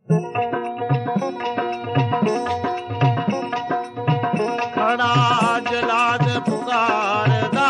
ਖੜਾ ਜਲਾਦ ਪੁਕਾਰਦਾ,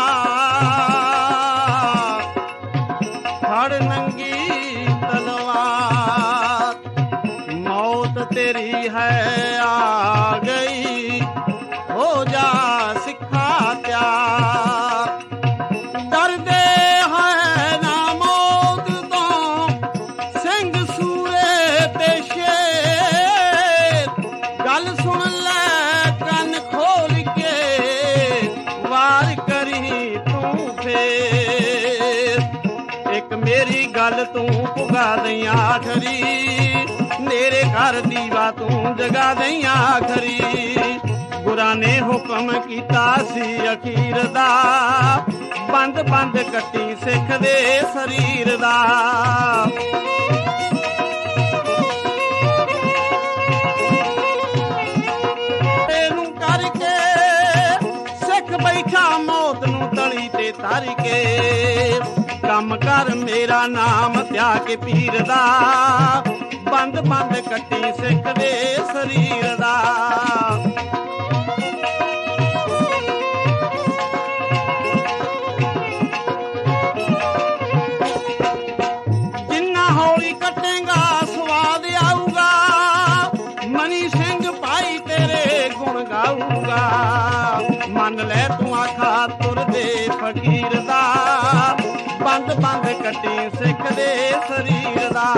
ਫੜ ਨੰਗੀ ਤਲਵਾਰ, ਮੌਤ ਤੇਰੀ ਹੈ ਆ ਗਈ, ਹੋ ਜਾ ਸਿੱਖਾ ਤਿਆਰ। ਡਰਦੇ ਹੈ ਨਾ ਮੌਤ ਤੋਂ ਸਿੰਘ ਸੂਰੇ ਤੇ ਸ਼ੇਰ, ਗੱਲ ਸੁਣ ਲੈ ਕੰਨ ਖੋਲ ਕੇ, ਵਾਰ ਕਰੀ ਤੂੰ ਫੇਰ। ਇੱਕ ਮੇਰੀ ਗੱਲ ਤੂੰ ਪੁਗਾ ਦਈ ਆਖਰੀ, ਮੇਰੇ ਘਰ ਦੀਵਾ ਤੂੰ ਜਗਾ ਦਈ ਆਖਰੀ। ਗੁਰਾਂ ਨੇ ਹੁਕਮ ਕੀਤਾ ਸੀ ਅਖੀਰ ਦਾ, ਬੰਦ ਬੰਦ ਕੱਟੀ ਸਿੱਖ ਦੇ ਸਰੀਰ ਦਾ। ਇਹਨੂੰ ਕਰਕੇ ਸਿੱਖ ਬੈਠਾ ਮੌਤ ਨੂੰ ਤਲੀ ਤੇ ਧਰ ਕੇ, ਕੰਮ ਕਰ ਮੇਰਾ ਨਾਮ ਧਿਆ ਕੇ ਪੀਰ ਦਾ, ਬੰਦ ਬੰਦ ਕੱਟੀ ਸਿੱਖ ਦੇ ਸਰੀਰ ਦਾ। ਜਿੰਨਾ ਹੌਲੀ ਕੱਟੇਗਾ ਸਵਾਦ ਆਊਗਾ, ਮਨੀ ਸਿੰਘ ਭਾਈ ਤੇਰੇ ਗੁਣ ਗਾਊਗਾ। ਮੰਨ ਲੈ ਤੂੰ ਆਖਾ ਤੁਰਦੇ ਫਕੀਰ ਦਾ, ਬੰਦ ਬੰਦ ਕੱਟੀ ਸਿੱਖ ਦੇ ਸਰੀਰ ਦਾ।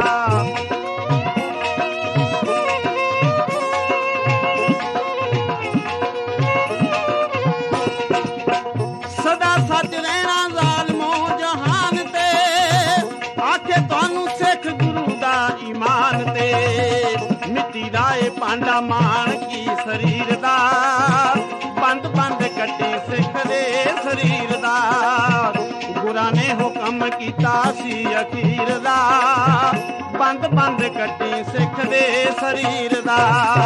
ਸਦਾ ਸੱਚ ਰਹਿਣਾ ਜ਼ਾਲਮੋ ਜਹਾਨ ਤੇ, ਆਖੇ ਤੁਹਾਨੂੰ ਸਿੱਖ ਗੁਰੂ ਦਾ ਈਮਾਨ ਤੇ। ਮਿੱਟੀ ਰਾਏ ਭਾਂਡਾ ਮਾਣ ਕੀ ਸਰੀਰ ਦਾ, ਬੰਦ ਬੰਦ ਕੱਟੀ ਸਿੱਖ ਦੇ ਸਰੀਰ ਦਾ। ਗੁਰਾਂ ਨੇ ਹੁਕਮ ਕੀਤਾ ਸੀ ਅਖੀਰ ਦਾ, ਬੰਦ ਬੰਦ ਕੱਟੀ ਸਿੱਖ ਦੇ ਸਰੀਰ ਦਾ।